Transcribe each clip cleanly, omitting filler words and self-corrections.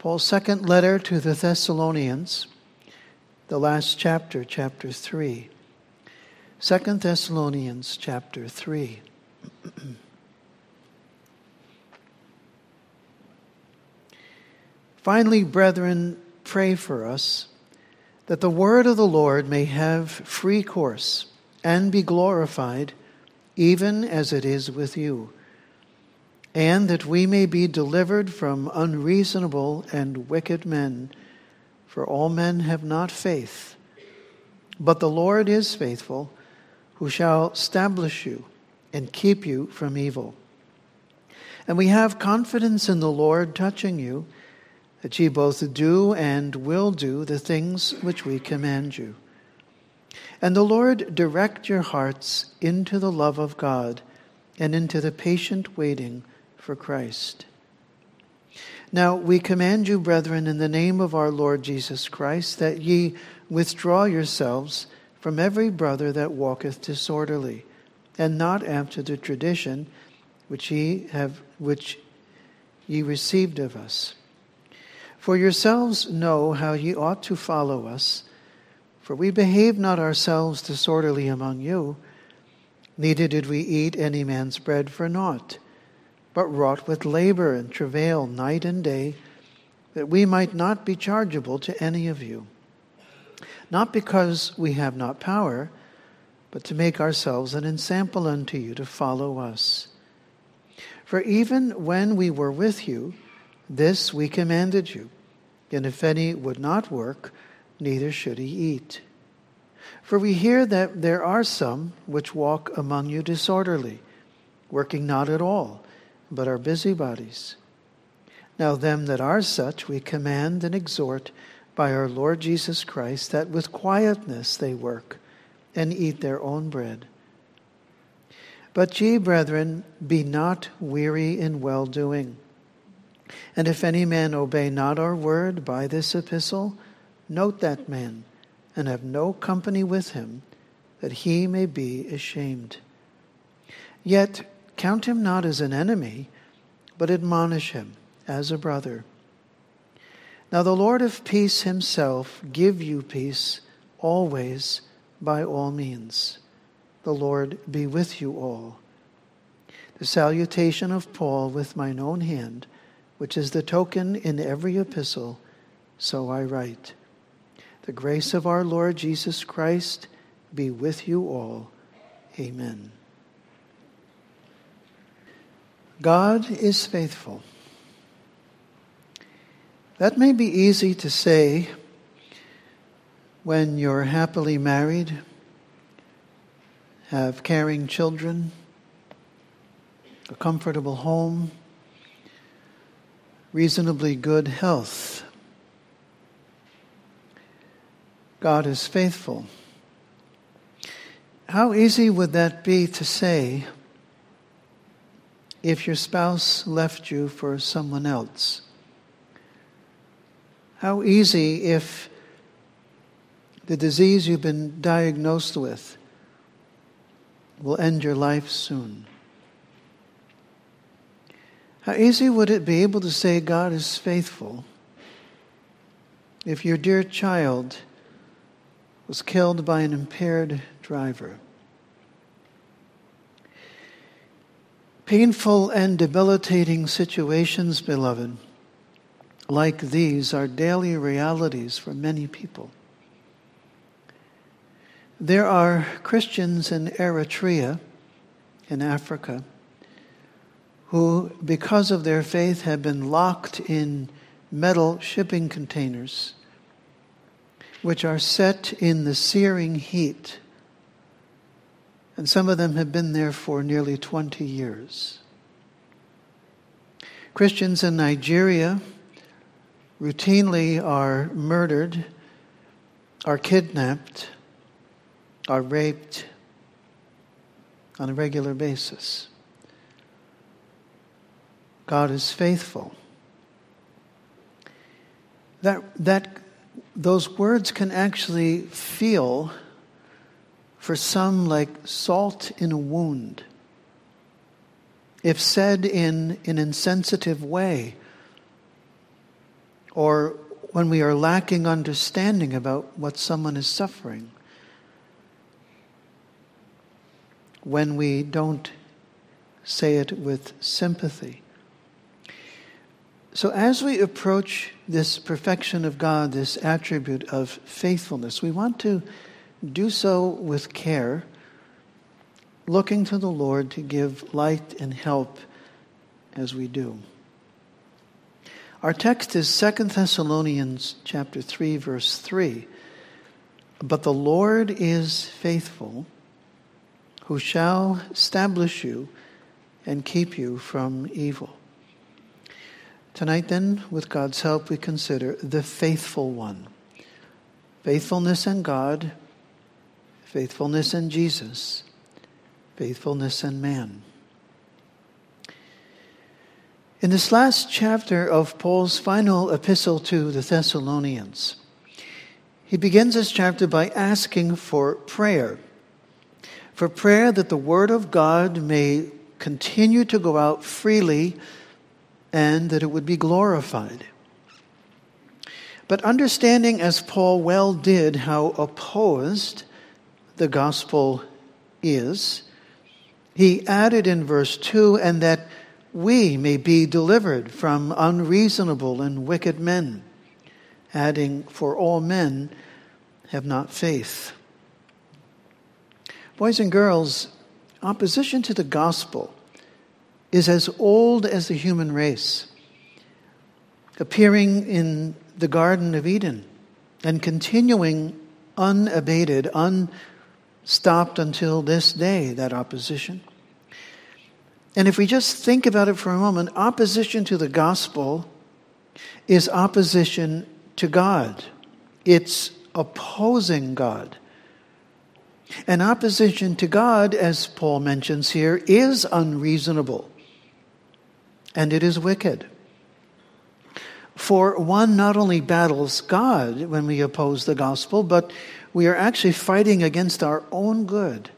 Paul's second letter to the Thessalonians, the last chapter, chapter 3. 2 Thessalonians chapter 3. Finally, brethren, pray for us, that the word of the Lord may have free course and be glorified, even as it is with you, and that we may be delivered from unreasonable and wicked men, for all men have not faith. But the Lord is faithful, who shall establish you and keep you from evil. And we have confidence in the Lord touching you, that ye both do and will do the things which we command you. And the Lord direct your hearts into the love of God and into the patient waiting for Christ. Now we command you, brethren, in the name of our Lord Jesus Christ, that ye withdraw yourselves from every brother that walketh disorderly, and not after the tradition which ye received of us. For yourselves know how ye ought to follow us, for we behaved not ourselves disorderly among you, neither did we eat any man's bread for naught, but wrought with labor and travail night and day, that we might not be chargeable to any of you. Not because we have not power, but to make ourselves an ensample unto you to follow us. For even when we were with you, this we commanded you, and if any would not work, neither should he eat. For we hear that there are some which walk among you disorderly, working not at all, but are busybodies. Now them that are such we command and exhort by our Lord Jesus Christ, that with quietness they work and eat their own bread. But ye, brethren, be not weary in well-doing. And if any man obey not our word by this epistle, note that man, and have no company with him, that he may be ashamed. Yet count him not as an enemy, but admonish him as a brother. Now the Lord of peace himself give you peace always by all means. The Lord be with you all. The salutation of Paul with mine own hand, which is the token in every epistle, so I write. The grace of our Lord Jesus Christ be with you all. Amen. God is faithful. That may be easy to say when you're happily married, have caring children, a comfortable home, reasonably good health. God is faithful. How easy would that be to say if your spouse left you for someone else? How easy if the disease you've been diagnosed with will end your life soon? How easy would it be able to say God is faithful if your dear child was killed by an impaired driver? Painful and debilitating situations, beloved, like these are daily realities for many people. There are Christians in Eritrea, in Africa, who, because of their faith, have been locked in metal shipping containers, which are set in the searing heat. And some of them have been there for nearly 20 years. Christians in Nigeria routinely are murdered, are kidnapped, are raped on a regular basis. God is faithful. Those words can actually feel, for some, like salt in a wound. If said in an insensitive way, or when we are lacking understanding about what someone is suffering, when we don't say it with sympathy. So as we approach this perfection of God, this attribute of faithfulness, we want to do so with care, looking to the Lord to give light and help as we do. Our text is 2 Thessalonians chapter 3, verse 3. But the Lord is faithful, who shall establish you and keep you from evil. Tonight then, with God's help, we consider the faithful one. Faithfulness in God, faithfulness in Jesus, faithfulness in man. In this last chapter of Paul's final epistle to the Thessalonians, he begins this chapter by asking for prayer that the Word of God may continue to go out freely and that it would be glorified. But understanding, as Paul well did, how opposed the gospel is, he added in verse 2, and that we may be delivered from unreasonable and wicked men, adding, for all men have not faith. Boys and girls, opposition to the gospel is as old as the human race, appearing in the Garden of Eden and continuing unabated, unstopped until this day, that opposition. And if we just think about it for a moment, opposition to the gospel is opposition to God. It's opposing God. And opposition to God, as Paul mentions here, is unreasonable. And it is wicked. For one not only battles God when we oppose the gospel, but we are actually fighting against our own good.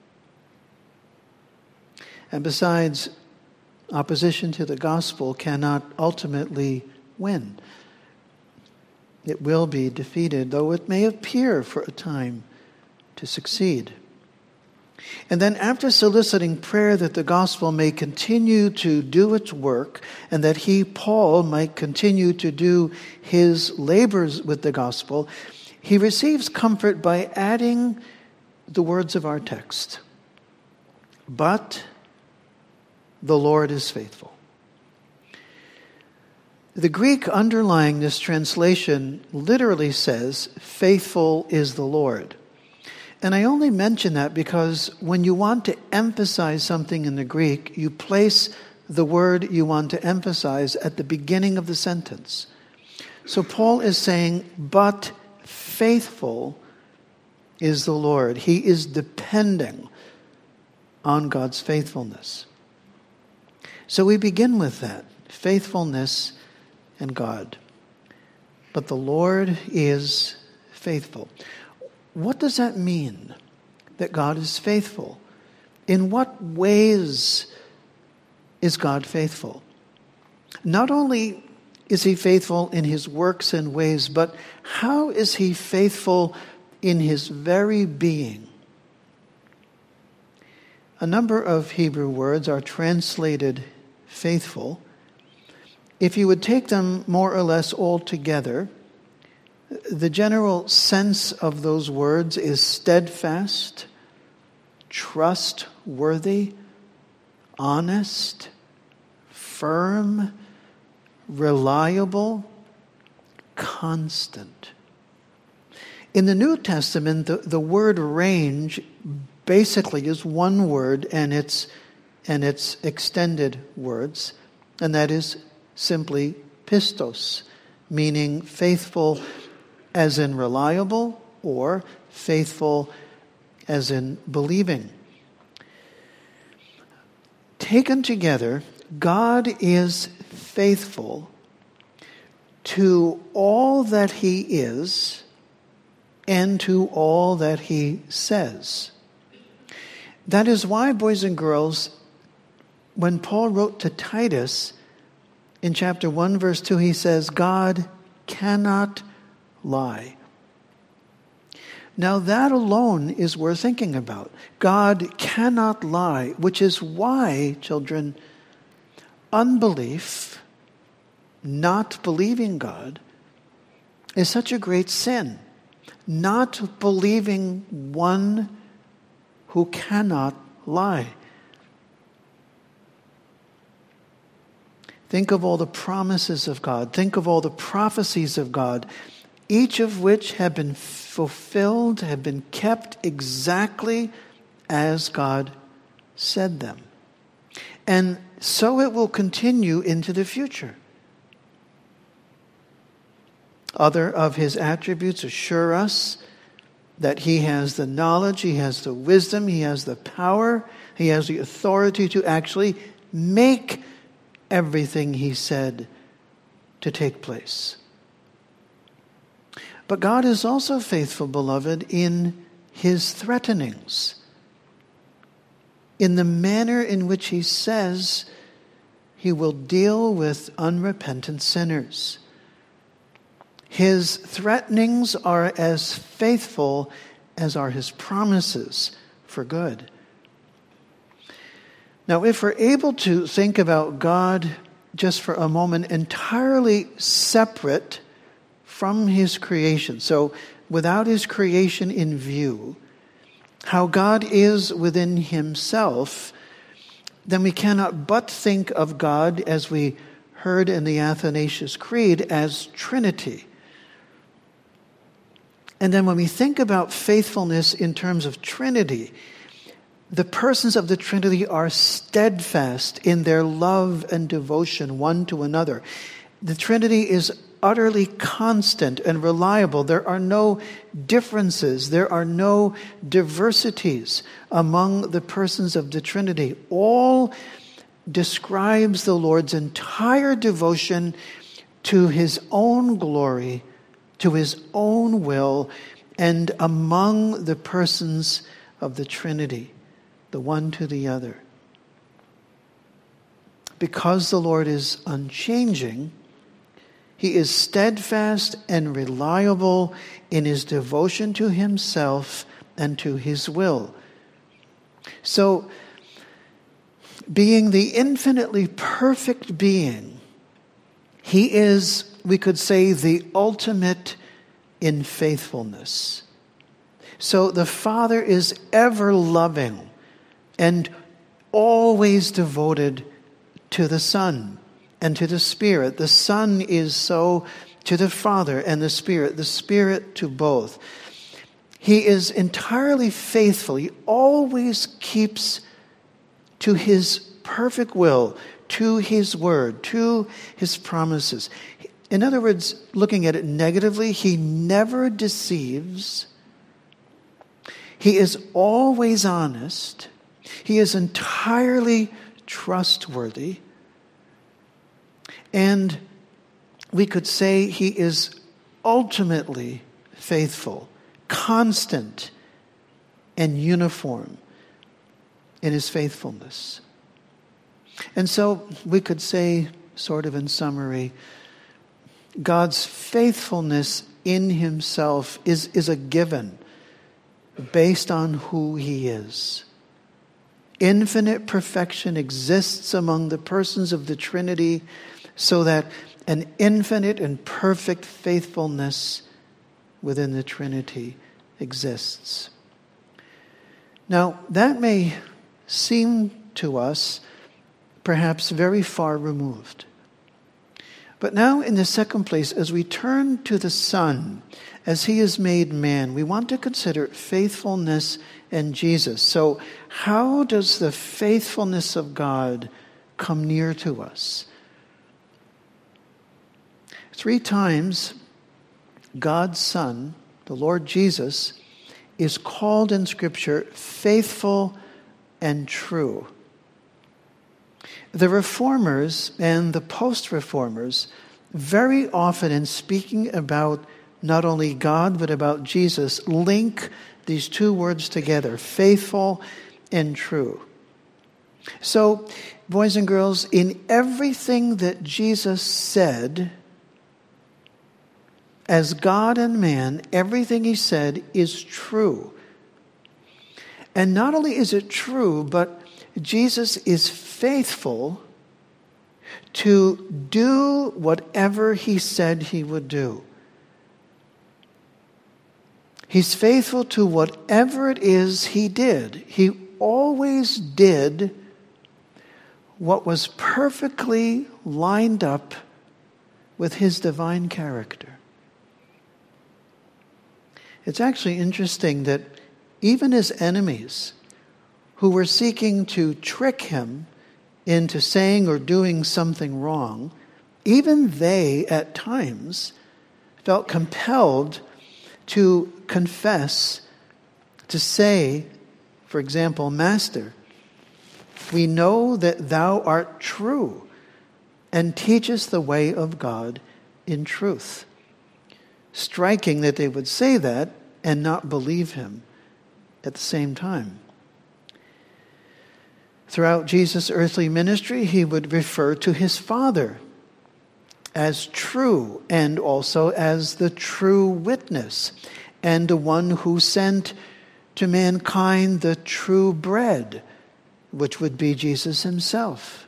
And besides, opposition to the gospel cannot ultimately win. It will be defeated, though it may appear for a time to succeed. And then after soliciting prayer that the gospel may continue to do its work and that he, Paul, might continue to do his labors with the gospel, he receives comfort by adding the words of our text. But the Lord is faithful. The Greek underlying this translation literally says, faithful is the Lord. And I only mention that because when you want to emphasize something in the Greek, you place the word you want to emphasize at the beginning of the sentence. So Paul is saying, but faithful is the Lord. He is depending on God's faithfulness. So we begin with that, faithfulness in God. But the Lord is faithful. What does that mean, that God is faithful? In what ways is God faithful? Not only is he faithful in his works and ways, but how is he faithful in his very being? A number of Hebrew words are translated faithful. If you would take them more or less all together, the general sense of those words is steadfast, trustworthy, honest, firm, reliable, constant. In the New Testament, the word range basically is one word and its extended words, and that is simply pistos, meaning faithful as in reliable or faithful as in believing. Taken together, God is faithful to all that he is and to all that he says. That is why, boys and girls, when Paul wrote to Titus in chapter 1, verse 2, he says, God cannot lie. Now that alone is worth thinking about. God cannot lie, which is why, children, unbelief, not believing God, is such a great sin. Not believing one who cannot lie. Think of all the promises of God. Think of all the prophecies of God, each of which have been fulfilled, have been kept exactly as God said them. And so it will continue into the future. Other of his attributes assure us that he has the knowledge, he has the wisdom, he has the power, he has the authority to actually make everything he said to take place. But God is also faithful, beloved, in his threatenings, in the manner in which he says he will deal with unrepentant sinners. His threatenings are as faithful as are his promises for good. Now, if we're able to think about God just for a moment entirely separate from his creation, so without his creation in view, how God is within himself, then we cannot but think of God, as we heard in the Athanasius Creed, as Trinity. And then when we think about faithfulness in terms of Trinity, the persons of the Trinity are steadfast in their love and devotion one to another. The Trinity is utterly constant and reliable. There are no differences. There are no diversities among the persons of the Trinity. All describes the Lord's entire devotion to his own glory, to his own will, and among the persons of the Trinity, the one to the other. Because the Lord is unchanging, he is steadfast and reliable in his devotion to himself and to his will. So, being the infinitely perfect being, he is, we could say, the ultimate in faithfulness. So the Father is ever loving and always devoted to the Son and to the Spirit. The Son is so to the Father and the Spirit to both. He is entirely faithful. He always keeps to his perfect will, to his word, to his promises. In other words, looking at it negatively, he never deceives. He is always honest. He is entirely trustworthy. And we could say he is ultimately faithful, constant, and uniform in his faithfulness. And so we could say, sort of in summary, God's faithfulness in himself is a given based on who he is. Infinite perfection exists among the persons of the Trinity, so that an infinite and perfect faithfulness within the Trinity exists. Now, that may seem to us perhaps very far removed. But now, in the second place, as we turn to the Son, as he is made man, we want to consider faithfulness in Jesus. So, how does the faithfulness of God come near to us? 3 times, God's Son, the Lord Jesus, is called in Scripture faithful and true. The Reformers and the post-Reformers, very often in speaking about not only God but about Jesus, link these two words together, faithful and true. So, boys and girls, in everything that Jesus said, As God and man, everything he said is true. And not only is it true, but Jesus is faithful to do whatever he said he would do. He's faithful to whatever it is he did. He always did what was perfectly lined up with his divine character. It's actually interesting that even his enemies, who were seeking to trick him into saying or doing something wrong, even they at times felt compelled to confess, to say, for example, Master, we know that thou art true and teachest the way of God in truth. Striking that they would say that and not believe him at the same time. Throughout Jesus' earthly ministry, he would refer to his Father as true and also as the true witness and the one who sent to mankind the true bread, which would be Jesus himself.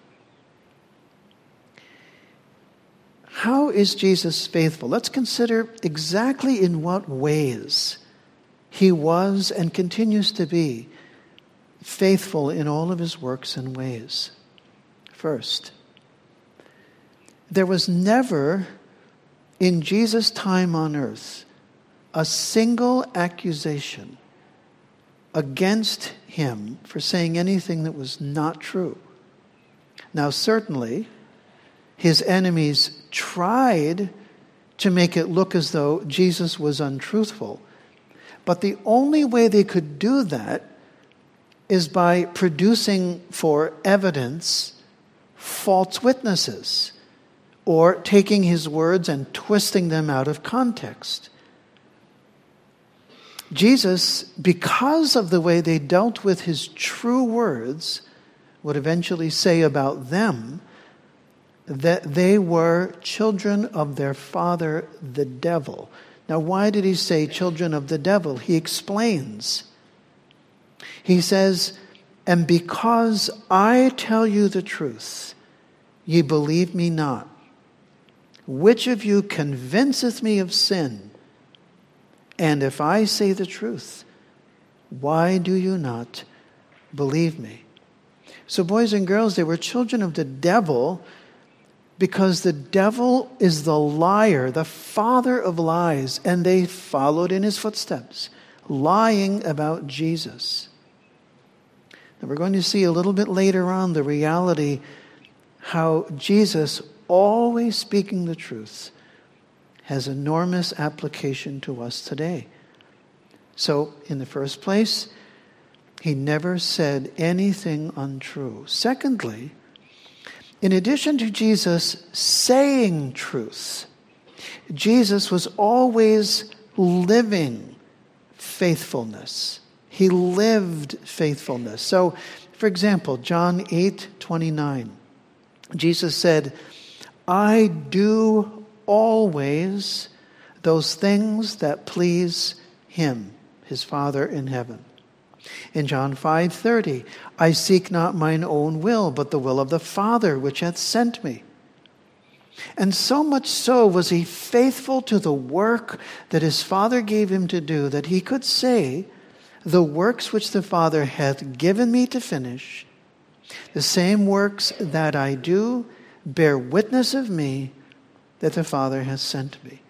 How is Jesus faithful? Let's consider exactly in what ways he was and continues to be faithful in all of his works and ways. First, there was never in Jesus' time on earth a single accusation against him for saying anything that was not true. Now, certainly, his enemies tried to make it look as though Jesus was untruthful. But the only way they could do that is by producing for evidence false witnesses or taking his words and twisting them out of context. Jesus, because of the way they dealt with his true words, would eventually say about them that they were children of their father, the devil. Now, why did he say children of the devil? He explains. He says, and because I tell you the truth, ye believe me not. Which of you convinceth me of sin? And if I say the truth, why do you not believe me? So, boys and girls, they were children of the devil because the devil is the liar, the father of lies, and they followed in his footsteps, lying about Jesus. And we're going to see a little bit later on the reality how Jesus, always speaking the truth, has enormous application to us today. So, in the first place, he never said anything untrue. Secondly, in addition to Jesus saying truth, Jesus was always living faithfulness. He lived faithfulness. So, for example, John 8:29, Jesus said, I do always those things that please him, his Father in heaven. In John 5:30, I seek not mine own will, but the will of the Father which hath sent me. And so much so was he faithful to the work that his Father gave him to do, that he could say, the works which the Father hath given me to finish, the same works that I do bear witness of me that the Father has sent me.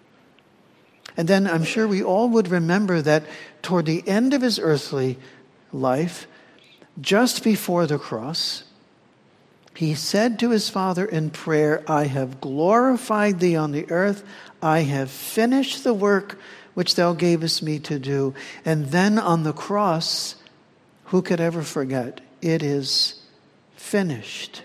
And then I'm sure we all would remember that toward the end of his earthly life, just before the cross, he said to his Father in prayer, I have glorified thee on the earth. I have finished the work which thou gavest me to do. And then on the cross, who could ever forget? It is finished.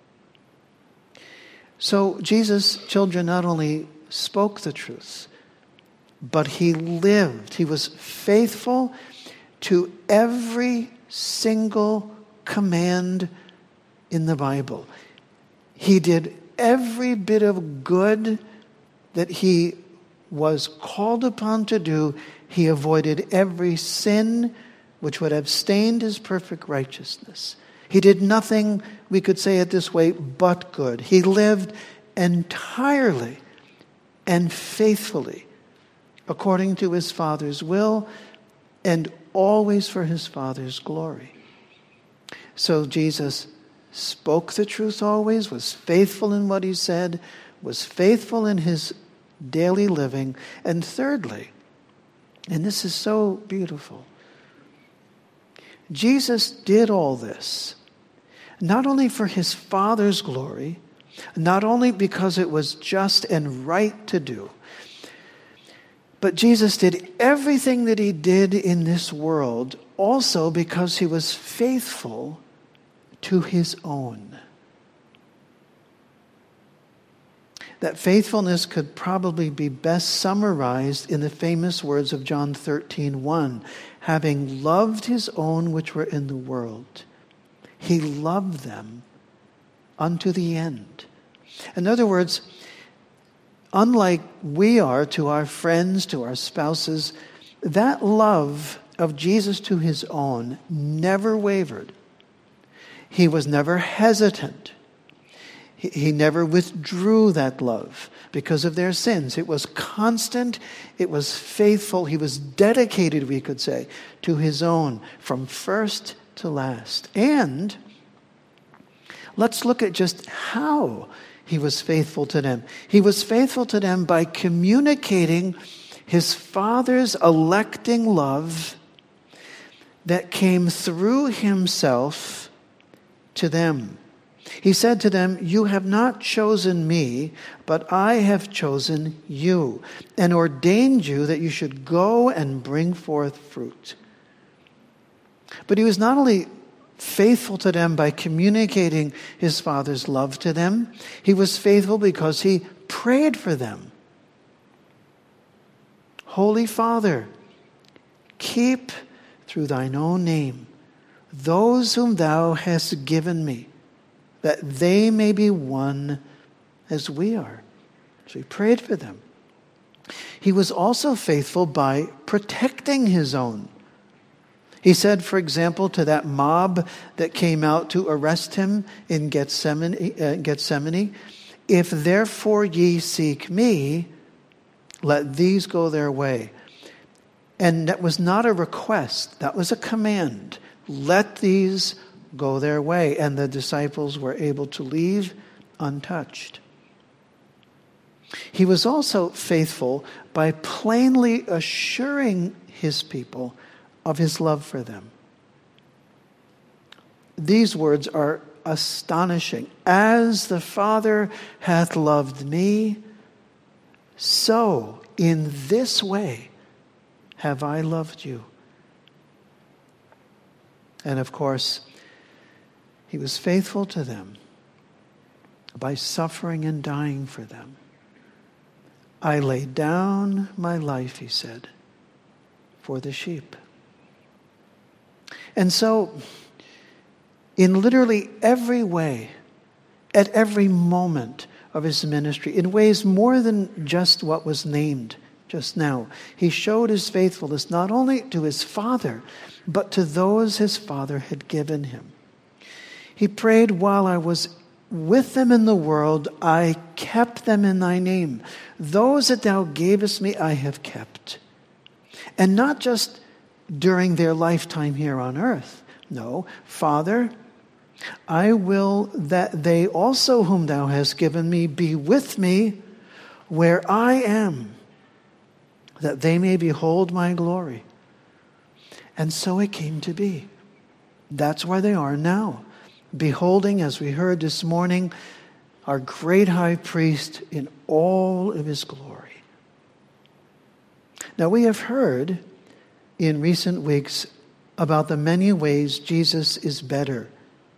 So Jesus' children not only spoke the truth, but he lived. He was faithful to every single command in the Bible. He did every bit of good that he was called upon to do, he avoided every sin which would have stained his perfect righteousness. He did nothing, we could say it this way, but good. He lived entirely and faithfully according to his Father's will and always for his Father's glory. So Jesus spoke the truth always, was faithful in what he said, was faithful in his daily living. And thirdly, and this is so beautiful, Jesus did all this not only for his Father's glory, not only because it was just and right to do, but Jesus did everything that he did in this world also because he was faithful to his own. That faithfulness could probably be best summarized in the famous words of John 13:1. Having loved his own which were in the world, he loved them unto the end. In other words, unlike we are to our friends, to our spouses, that love of Jesus to his own never wavered. He was never hesitant. He never withdrew that love because of their sins. It was constant. It was faithful. He was dedicated, we could say, to his own from first to last. And let's look at just how he was faithful to them. He was faithful to them by communicating his Father's electing love that came through himself to them. He said to them, "You have not chosen me, but I have chosen you and ordained you that you should go and bring forth fruit." But he was not only faithful to them by communicating his Father's love to them, he was faithful because he prayed for them. Holy Father, keep through thine own name those whom thou hast given me, that they may be one as we are. So he prayed for them. He was also faithful by protecting his own. He said, for example, to that mob that came out to arrest him in Gethsemane, "If therefore ye seek me, let these go their way." And that was not a request, that was a command. Let these go their way. And the disciples were able to leave untouched. He was also faithful by plainly assuring his people of his love for them. These words are astonishing. "As the Father hath loved me, so in this way have I loved you." And of course, he was faithful to them by suffering and dying for them. "I lay down my life," he said, "for the sheep." And so, in literally every way, at every moment of his ministry, in ways more than just what was named just now, he showed his faithfulness not only to his Father, but to those his Father had given him. He prayed, "While I was with them in the world, I kept them in thy name. Those that thou gavest me, I have kept." And not just during their lifetime here on earth. No, "Father, I will that they also whom thou hast given me be with me where I am, that they may behold my glory." And so it came to be. That's where they are now, beholding, as we heard this morning, our great high priest in all of his glory. Now, we have heard in recent weeks about the many ways Jesus is better.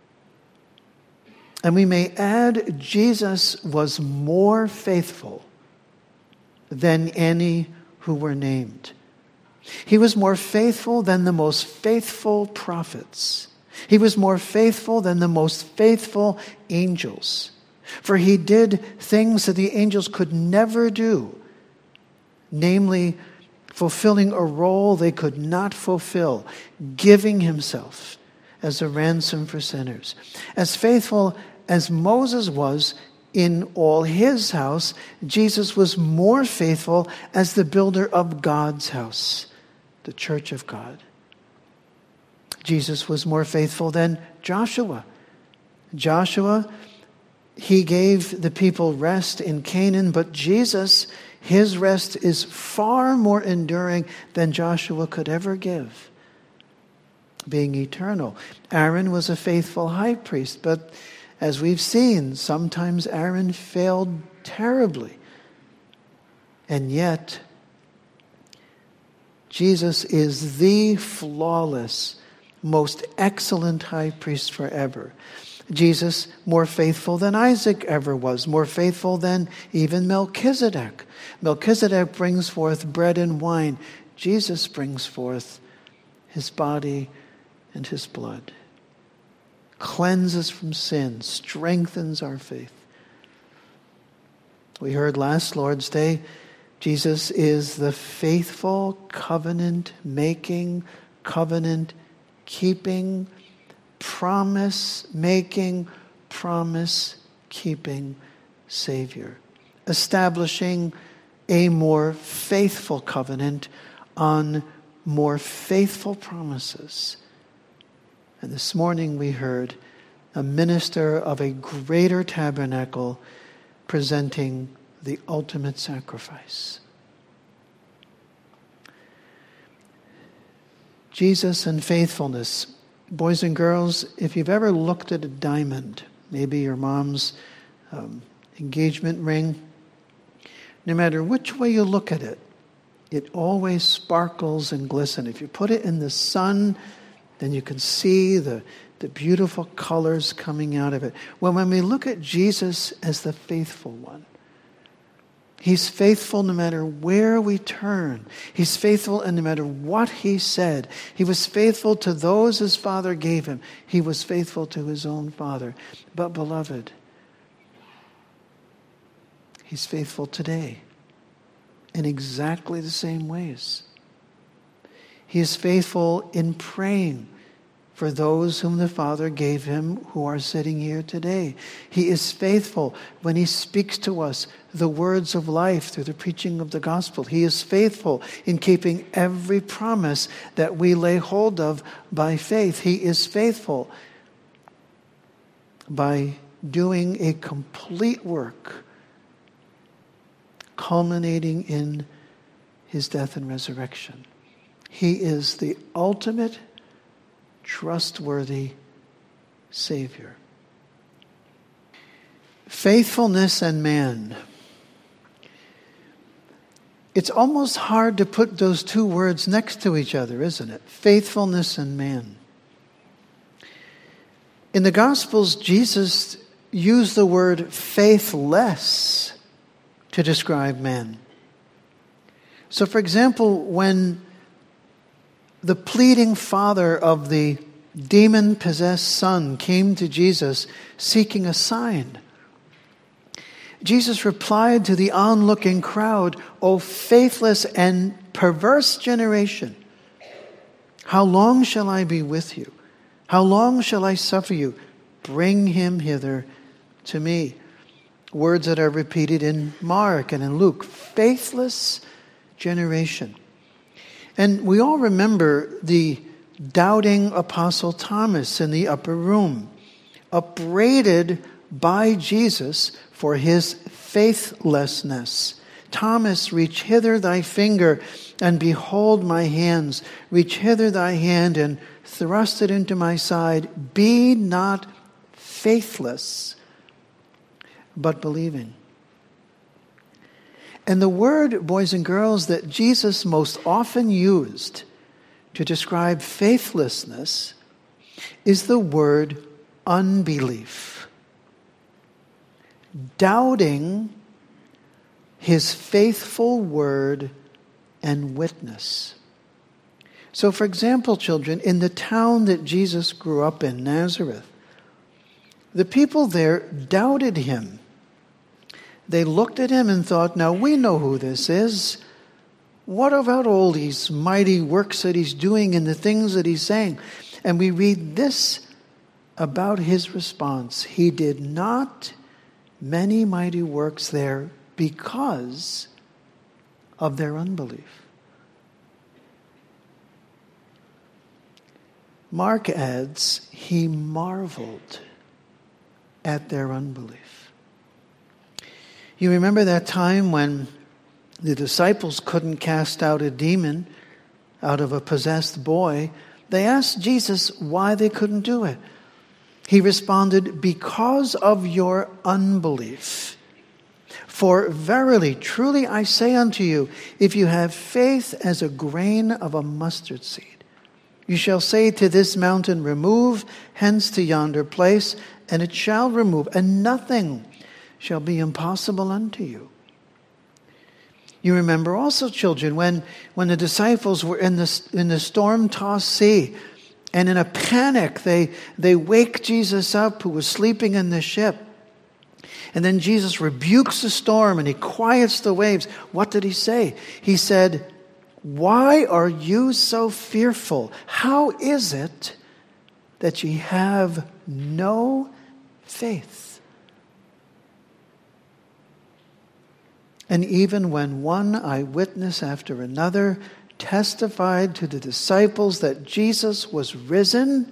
And we may add, Jesus was more faithful than any who were named. He was more faithful than the most faithful prophets. He was more faithful than the most faithful angels. For he did things that the angels could never do. namely fulfilling a role they could not fulfill, giving himself as a ransom for sinners. As faithful as Moses was in all his house, Jesus was more faithful as the builder of God's house, the church of God. Jesus was more faithful than Joshua. Joshua, he gave the people rest in Canaan, but Jesus, his rest is far more enduring than Joshua could ever give, being eternal. Aaron was a faithful high priest, but as we've seen, sometimes Aaron failed terribly. And yet, Jesus is the flawless, most excellent high priest forever. Jesus, more faithful than Isaac ever was, more faithful than even Melchizedek. Melchizedek brings forth bread and wine. Jesus brings forth his body and his blood. Cleanses from sin, strengthens our faith. We heard last Lord's Day, Jesus is the faithful, covenant-making, covenant-keeping, promise-making, promise-keeping Savior, establishing a more faithful covenant on more faithful promises. And this morning we heard a minister of a greater tabernacle presenting the ultimate sacrifice. Jesus and faithfulness. Boys and girls, if you've ever looked at a diamond, maybe your mom's engagement ring, no matter which way you look at it, it always sparkles and glistens. If you put it in the sun, then you can see the beautiful colors coming out of it. Well, when we look at Jesus as the faithful one, he's faithful no matter where we turn. He's faithful and no matter what he said. He was faithful to those his Father gave him. He was faithful to his own Father. But beloved, he's faithful today in exactly the same ways. He is faithful in praying for those whom the Father gave him who are sitting here today. He is faithful when he speaks to us the words of life through the preaching of the gospel. He is faithful in keeping every promise that we lay hold of by faith. He is faithful by doing a complete work culminating in his death and resurrection. He is the ultimate, trustworthy Savior. Faithfulness and man. It's almost hard to put those two words next to each other, isn't it? Faithfulness and man. In the Gospels, Jesus used the word faithless to describe man. So, for example, when the pleading father of the demon-possessed son came to Jesus seeking a sign, Jesus replied to the onlooking crowd, "O faithless and perverse generation, how long shall I be with you? How long shall I suffer you? Bring him hither to me." Words that are repeated in Mark and in Luke. Faithless generation. And we all remember the doubting Apostle Thomas in the upper room, upbraided by Jesus for his faithlessness. "Thomas, reach hither thy finger, and behold my hands. Reach hither thy hand, and thrust it into my side. Be not faithless, but believing." And the word, boys and girls, that Jesus most often used to describe faithlessness is the word unbelief. Doubting his faithful word and witness. So, for example, children, in the town that Jesus grew up in, Nazareth, the people there doubted him. They looked at him and thought, now we know who this is. What about all these mighty works that he's doing and the things that he's saying? And we read this about his response. He did not many mighty works there because of their unbelief. Mark adds, he marveled at their unbelief. You remember that time when the disciples couldn't cast out a demon out of a possessed boy? They asked Jesus why they couldn't do it. He responded, because of your unbelief. For verily, truly I say unto you, if you have faith as a grain of a mustard seed, you shall say to this mountain, remove hence to yonder place, and it shall remove, and nothing shall be impossible unto you. You remember also, children, when the disciples were in the storm-tossed sea, and in a panic they wake Jesus up, who was sleeping in the ship. And then Jesus rebukes the storm and he quiets the waves. What did he say? He said, why are you so fearful? How is it that ye have no faith? And even when one eyewitness after another testified to the disciples that Jesus was risen,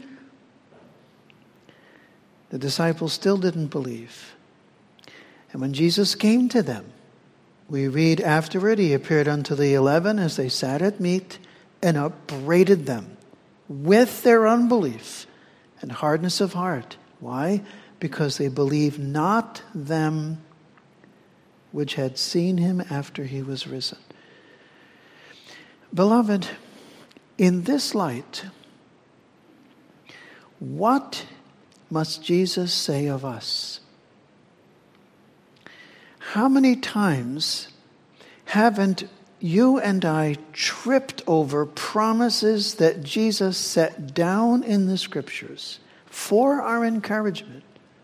the disciples still didn't believe. And when Jesus came to them, we read afterward, he appeared unto the 11 as they sat at meat and upbraided them with their unbelief and hardness of heart. Why? Because they believed not them which had seen him after he was risen. Beloved, in this light, what must Jesus say of us? How many times haven't you and I tripped over promises that Jesus set down in the Scriptures for our encouragement,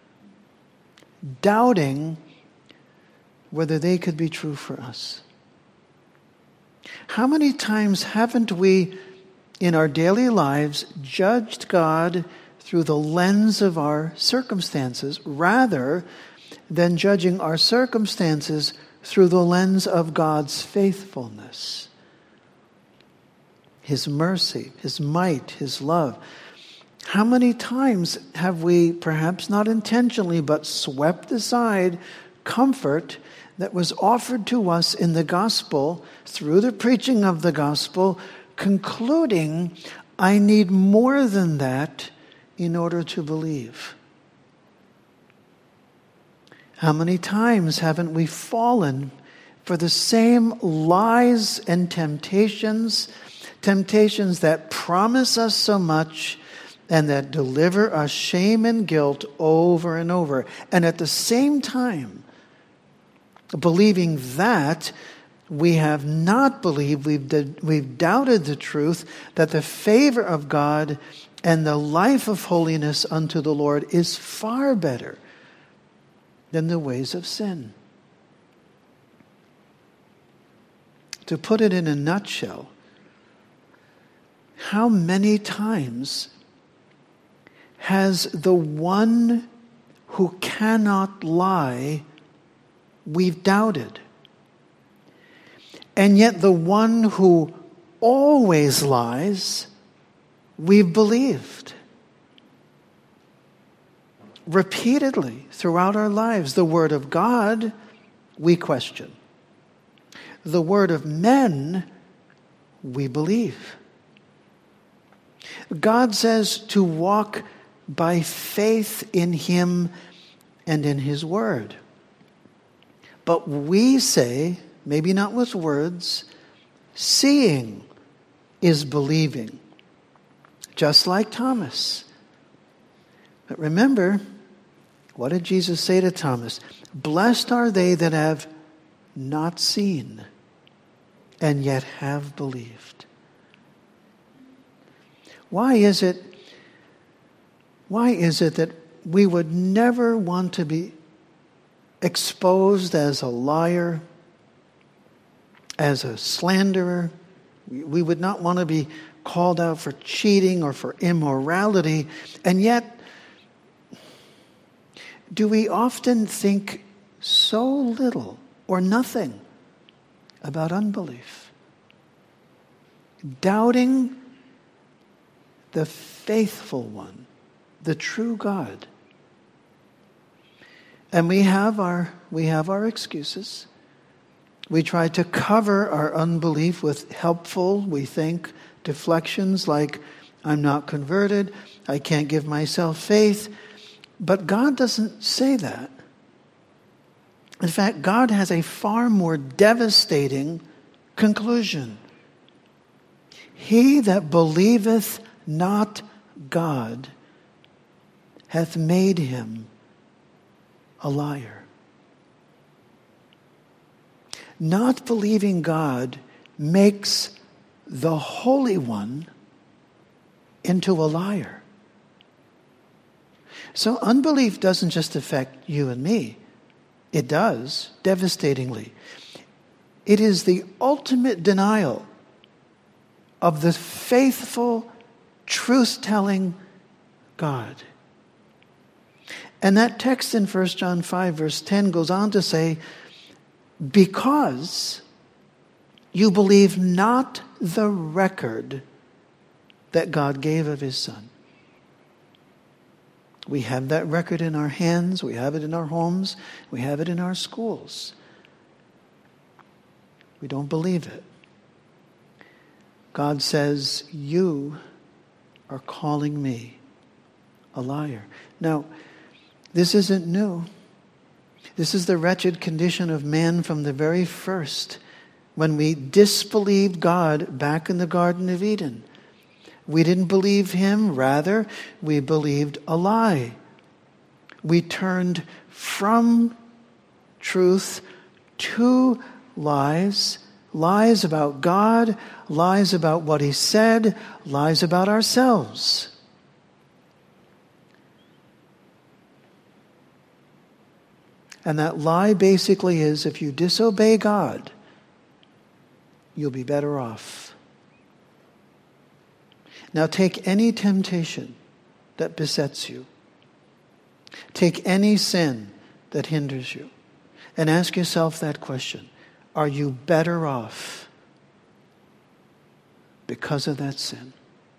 doubting whether they could be true for us? How many times haven't we, in our daily lives, judged God through the lens of our circumstances rather than judging our circumstances through the lens of God's faithfulness, his mercy, his might, his love? How many times have we, perhaps not intentionally, but swept aside comfort that was offered to us in the gospel through the preaching of the gospel, concluding, I need more than that in order to believe? How many times haven't we fallen for the same lies and temptations that promise us so much and that deliver us shame and guilt over and over, and at the same time believing that we have not believed, we've doubted the truth, that the favor of God and the life of holiness unto the Lord is far better than the ways of sin. To put it in a nutshell, how many times has the one who cannot lie we've doubted? And yet the one who always lies, we've believed. Repeatedly throughout our lives, the word of God, we question. The word of men, we believe. God says to walk by faith in him and in his word. But we say, maybe not with words, seeing is believing. Just like Thomas. But remember, what did Jesus say to Thomas? Blessed are they that have not seen and yet have believed. Why is it that we would never want to be exposed as a liar, as a slanderer. We would not want to be called out for cheating or for immorality. And yet, do we often think so little or nothing about unbelief? Doubting the faithful one, the true God. And we have our excuses. We try to cover our unbelief with helpful, we think, deflections like, I'm not converted, I can't give myself faith. But God doesn't say that. In fact, God has a far more devastating conclusion. He that believeth not God hath made him a liar. Not believing God makes the Holy One into a liar. So unbelief doesn't just affect you and me. It does, devastatingly. It is the ultimate denial of the faithful, truth-telling God. And that text in 1 John 5, verse 10 goes on to say, because you believe not the record that God gave of his Son. We have that record in our hands, we have it in our homes, we have it in our schools. We don't believe it. God says, you are calling me a liar. Now, this isn't new. This is the wretched condition of man from the very first, when we disbelieved God back in the Garden of Eden. We didn't believe him, rather, we believed a lie. We turned from truth to lies, lies about God, lies about what he said, lies about ourselves. And that lie basically is, if you disobey God, you'll be better off. Now take any temptation that besets you. Take any sin that hinders you. And ask yourself that question. Are you better off because of that sin?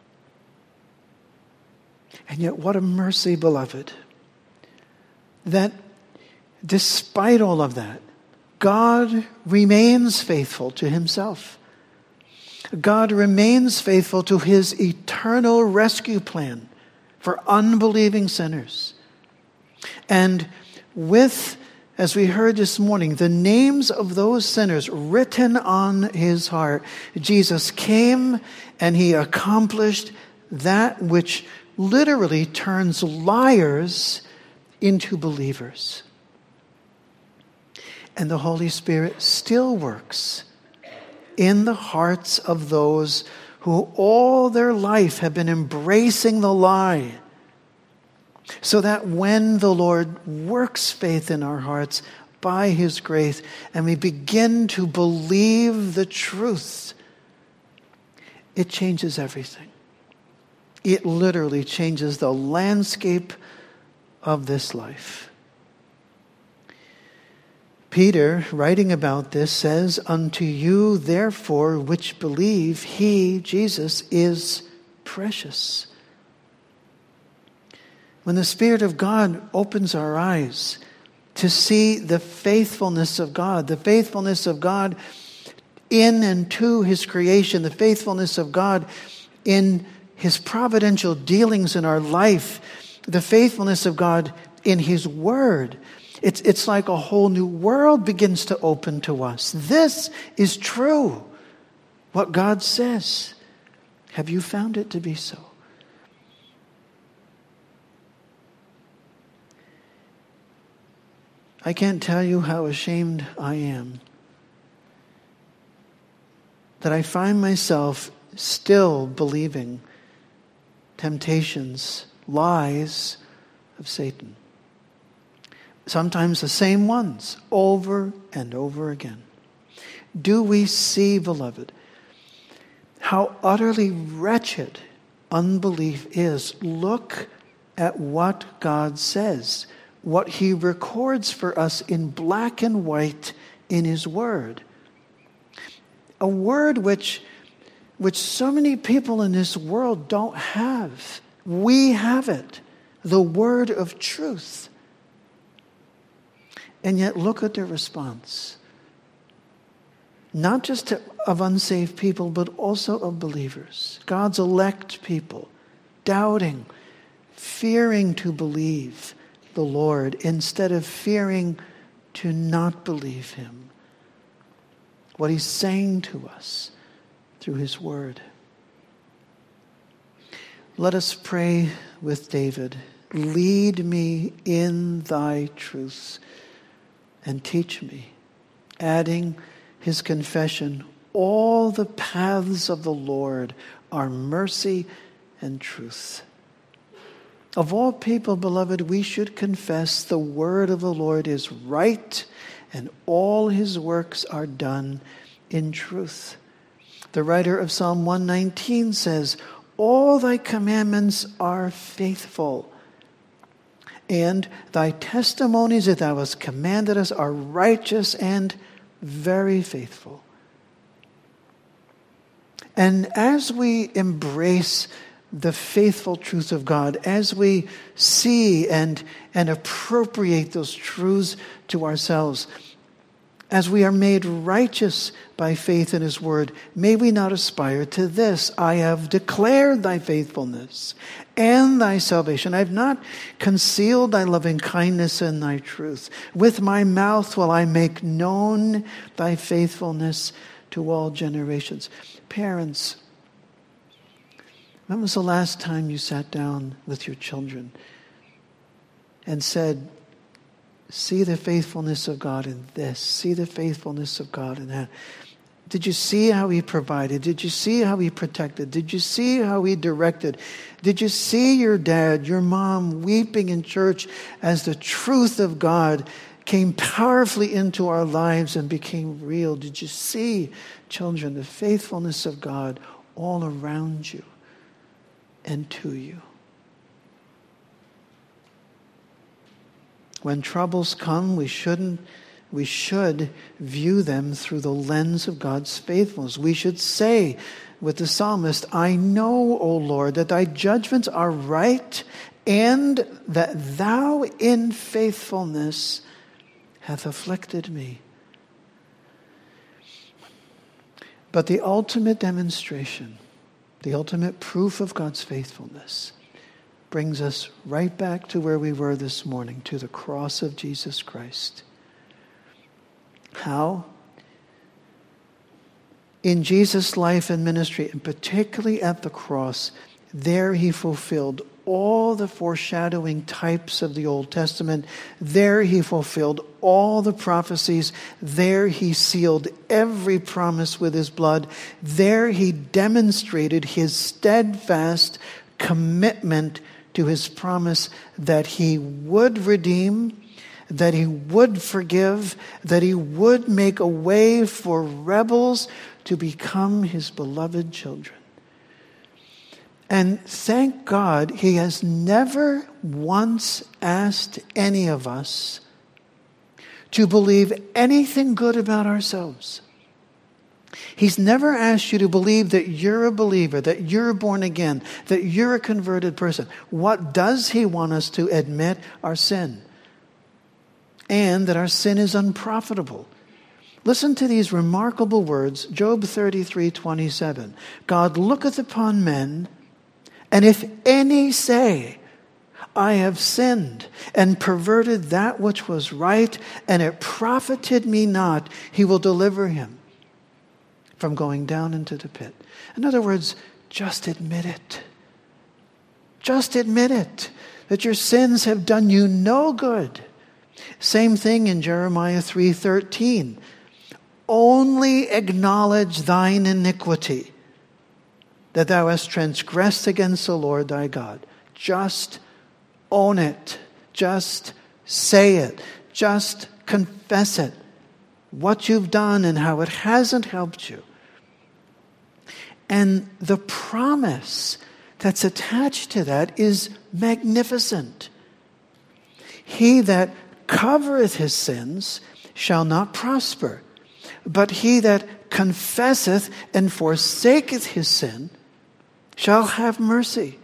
And yet what a mercy, beloved, that despite all of that, God remains faithful to himself. God remains faithful to his eternal rescue plan for unbelieving sinners. And with, as we heard this morning, the names of those sinners written on his heart, Jesus came and he accomplished that which literally turns liars into believers. And the Holy Spirit still works in the hearts of those who all their life have been embracing the lie, so that when the Lord works faith in our hearts by his grace and we begin to believe the truth, it changes everything. It literally changes the landscape of this life. Peter, writing about this, says, unto you, therefore, which believe, he, Jesus, is precious. When the Spirit of God opens our eyes to see the faithfulness of God in and to his creation, the faithfulness of God in his providential dealings in our life, the faithfulness of God in his word, it's like a whole new world begins to open to us. This is true, what God says. Have you found it to be so? I can't tell you how ashamed I am that I find myself still believing temptations, lies of Satan. Sometimes the same ones, over and over again. Do we see, beloved, how utterly wretched unbelief is? Look at what God says, what he records for us in black and white in his word. A word which so many people in this world don't have. We have it, the word of truth. And yet look at their response. Not just of unsaved people, but also of believers. God's elect people, doubting, fearing to believe the Lord instead of fearing to not believe him. What he's saying to us through his word. Let us pray with David. Lead me in thy truth and teach me, adding his confession, all the paths of the Lord are mercy and truth. Of all people, beloved, we should confess the word of the Lord is right and all his works are done in truth. The writer of Psalm 119 says, all thy commandments are faithful, and thy testimonies that thou hast commanded us are righteous and very faithful. And as we embrace the faithful truth of God, as we see and appropriate those truths to ourselves, as we are made righteous by faith in his word, may we not aspire to this: I have declared thy faithfulness and thy salvation. I have not concealed thy loving kindness and thy truth. With my mouth will I make known thy faithfulness to all generations. Parents, when was the last time you sat down with your children and said, see the faithfulness of God in this, see the faithfulness of God in that? Did you see how he provided? Did you see how he protected? Did you see how he directed? Did you see your dad, your mom weeping in church as the truth of God came powerfully into our lives and became real? Did you see, children, the faithfulness of God all around you and to you? When troubles come, we should view them through the lens of God's faithfulness. We should say with the psalmist, I know, O Lord, that thy judgments are right and that thou in faithfulness hath afflicted me. But the ultimate demonstration, the ultimate proof of God's faithfulness, brings us right back to where we were this morning, to the cross of Jesus Christ. How? In Jesus' life and ministry, and particularly at the cross, there he fulfilled all the foreshadowing types of the Old Testament. There he fulfilled all the prophecies. There he sealed every promise with his blood. There he demonstrated his steadfast commitment to his promise that he would redeem, that he would forgive, that he would make a way for rebels to become his beloved children. And thank God, he has never once asked any of us to believe anything good about ourselves. He's never asked you to believe that you're a believer, that you're born again, that you're a converted person. What does he want us to admit? Our sin. And that our sin is unprofitable. Listen to these remarkable words, Job 33:27. God looketh upon men, and if any say, I have sinned and perverted that which was right, and it profited me not, he will deliver him from going down into the pit. In other words, just admit it. Just admit it, that your sins have done you no good. Same thing in Jeremiah 3:13. Only acknowledge thine iniquity, that thou hast transgressed against the Lord thy God. Just own it. Just say it. Just confess it. what you've done and how it hasn't helped you. And the promise that's attached to that is magnificent. He that covereth his sins shall not prosper, but he that confesseth and forsaketh his sin shall have mercy.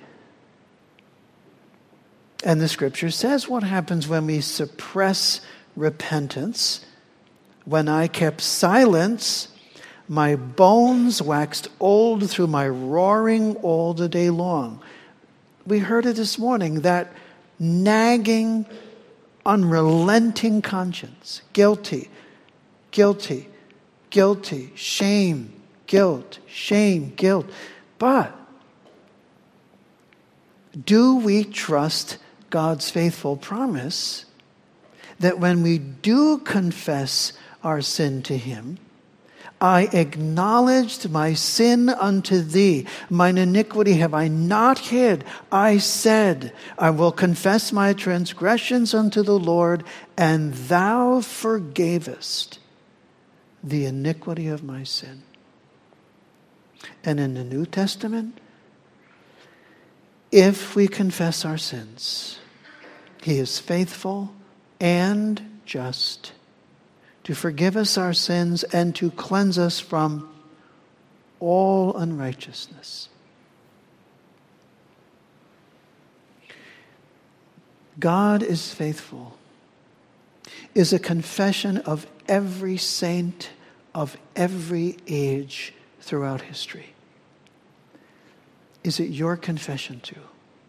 And the scripture says what happens when we suppress repentance. When I kept silence, my bones waxed old through my roaring all the day long. We heard it this morning, that nagging, unrelenting conscience. Guilty, guilty, guilty, shame, guilt, shame, guilt. But do we trust God's faithful promise that when we do confess our sin to him, I acknowledged my sin unto thee. Mine iniquity have I not hid. I said, I will confess my transgressions unto the Lord, and thou forgavest the iniquity of my sin. And in the New Testament, if we confess our sins, he is faithful and just to forgive us our sins and to cleanse us from all unrighteousness. God is faithful is a confession of every saint of every age throughout history. Is it your confession too?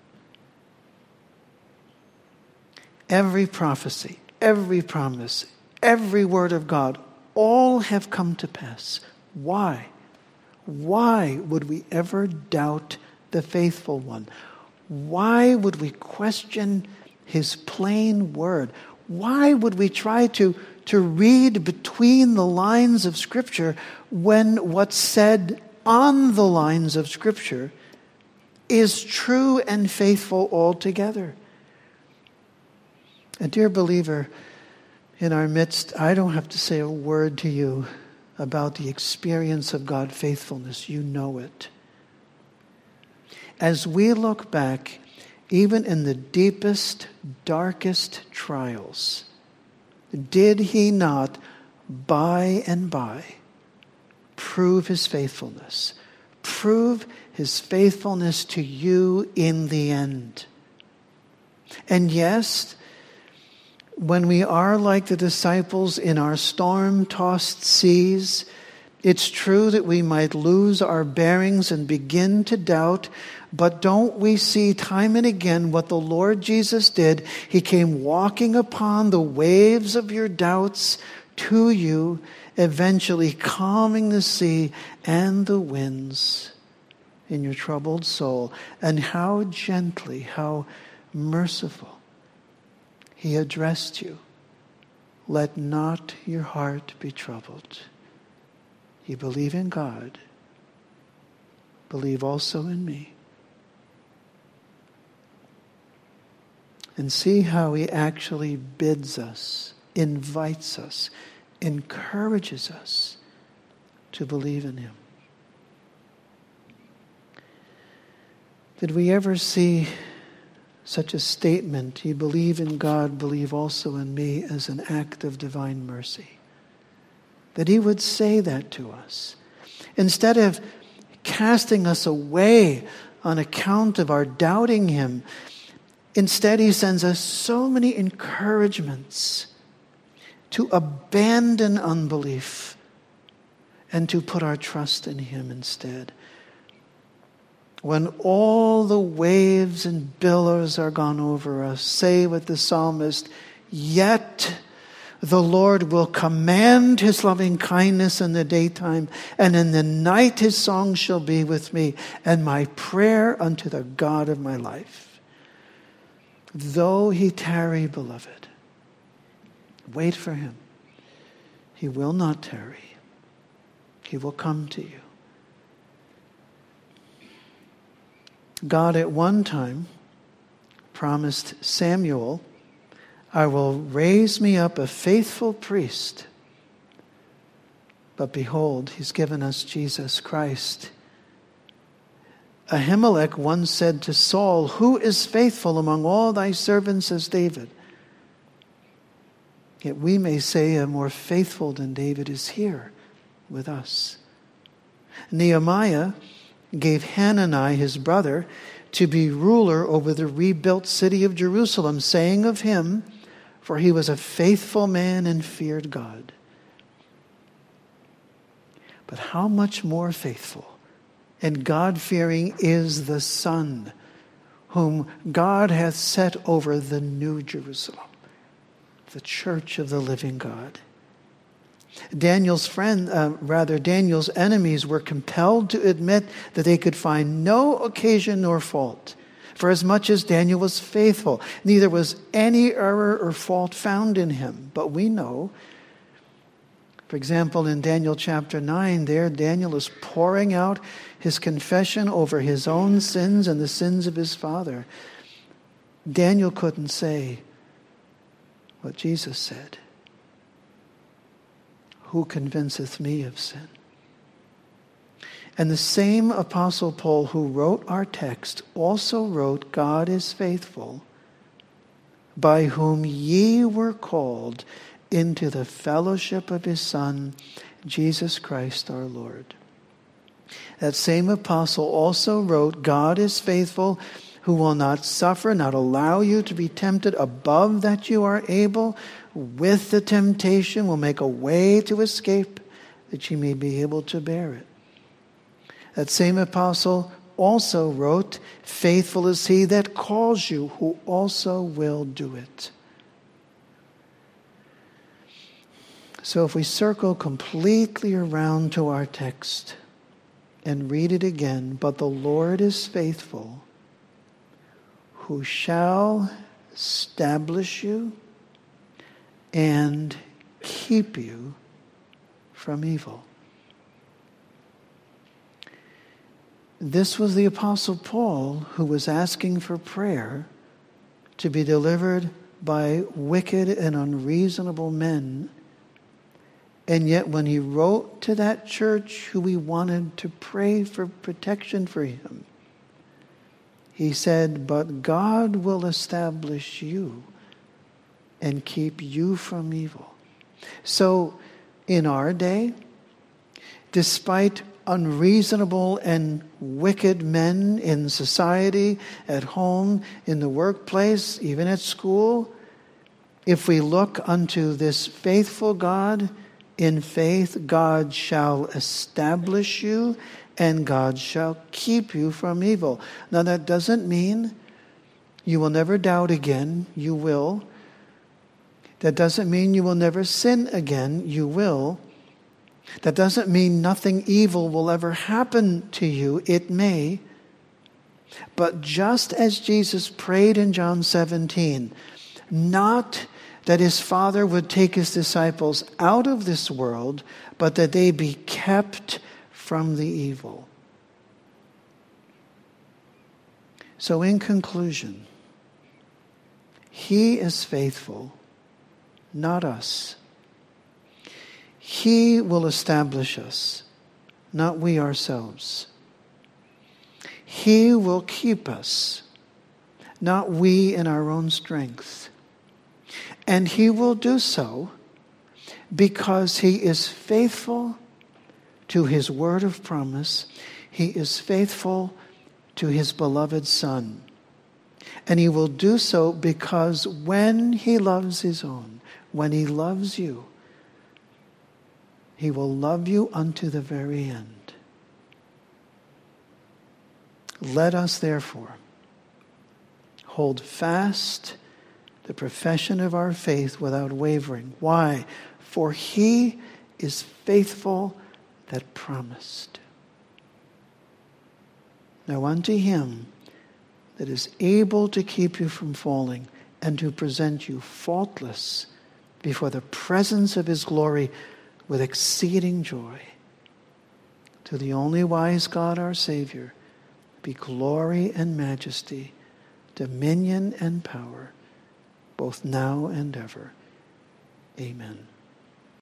Every prophecy, every promise, every word of God, all have come to pass. Why? Why would we ever doubt the faithful one? Why would we question his plain word? Why would we try to read between the lines of Scripture when what's said on the lines of Scripture is true and faithful altogether? A dear believer, in our midst, I don't have to say a word to you about the experience of God's faithfulness. You know it. As we look back, even in the deepest, darkest trials, did he not, by and by, prove his faithfulness? Prove his faithfulness to you in the end. And yes, when we are like the disciples in our storm-tossed seas, it's true that we might lose our bearings and begin to doubt, but don't we see time and again what the Lord Jesus did? He came walking upon the waves of your doubts to you, eventually calming the sea and the winds in your troubled soul. And how gently, how merciful he addressed you. Let not your heart be troubled. You believe in God. Believe also in me. And see how he actually bids us, invites us, encourages us to believe in him. Did we ever see such a statement, you believe in God, believe also in me, as an act of divine mercy? That he would say that to us. Instead of casting us away on account of our doubting him, instead he sends us so many encouragements to abandon unbelief and to put our trust in him instead. When all the waves and billows are gone over us, say with the psalmist, yet the Lord will command his loving kindness in the daytime, and in the night his song shall be with me, and my prayer unto the God of my life. Though he tarry, beloved, wait for him. He will not tarry. He will come to you. God at one time promised Samuel, I will raise me up a faithful priest But behold, he's given us Jesus Christ. Ahimelech once said to Saul, "Who is faithful among all thy servants as David?" Yet we may say a more faithful than David is here with us. Nehemiah gave Hanani, his brother, to be ruler over the rebuilt city of Jerusalem, saying of him, "For he was a faithful man and feared God." But how much more faithful and God-fearing is the Son, whom God hath set over the new Jerusalem, the church of the living God. Daniel's enemies were compelled to admit that they could find no occasion nor fault. For as much as Daniel was faithful, neither was any error or fault found in him. But we know, for example, in Daniel chapter 9, there Daniel is pouring out his confession over his own sins and the sins of his father. Daniel couldn't say what Jesus said. "Who convinceth me of sin?" And the same Apostle Paul who wrote our text also wrote, "God is faithful, by whom ye were called into the fellowship of his Son, Jesus Christ our Lord." That same apostle also wrote, "God is faithful, who will not suffer, not allow you to be tempted above that you are able. With the temptation will make a way to escape, that you may be able to bear it." That same apostle also wrote, "Faithful is he that calls you, who also will do it." So if we circle completely around to our text and read it again, "But the Lord is faithful, who shall establish you and keep you from evil." This was the Apostle Paul who was asking for prayer to be delivered by wicked and unreasonable men. And yet when he wrote to that church who he wanted to pray for protection for him, he said, "But God will establish you and keep you from evil." So in our day, despite unreasonable and wicked men in society, at home, in the workplace, even at school, if we look unto this faithful God in faith, God shall establish you and God shall keep you from evil. Now that doesn't mean you will never doubt again. You will. That doesn't mean you will never sin again. You will. That doesn't mean nothing evil will ever happen to you. It may. But just as Jesus prayed in John 17, not that his Father would take his disciples out of this world, but that they be kept from the evil. So in conclusion, he is faithful, not us. He will establish us, not we ourselves. He will keep us, not we in our own strength. And he will do so because he is faithful to his word of promise. He is faithful to his beloved Son. And he will do so because when he loves his own, when he loves you, he will love you unto the very end. Let us therefore hold fast the profession of our faith without wavering. Why? For he is faithful that promised. Now unto him that is able to keep you from falling and to present you faultless before the presence of his glory with exceeding joy. To the only wise God our Savior be glory and majesty, dominion and power, both now and ever. Amen.